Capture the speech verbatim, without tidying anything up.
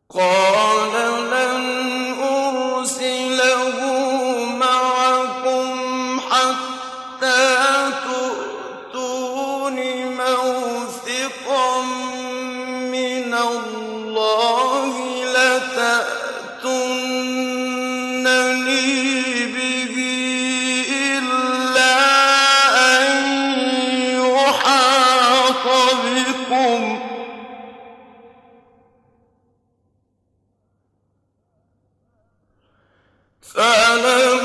قَالَ لَنْ أُرْسِلَهُ مَعَكُمْ حَتَّىٰ تُؤْتُونِ مَوْثِقًا مِّنَ اللَّهِ لَتَأْتُنَّنِي بِهِ إِلَّا أَن يُحَاطَ بِكُمْ ۖ فَلَمَّا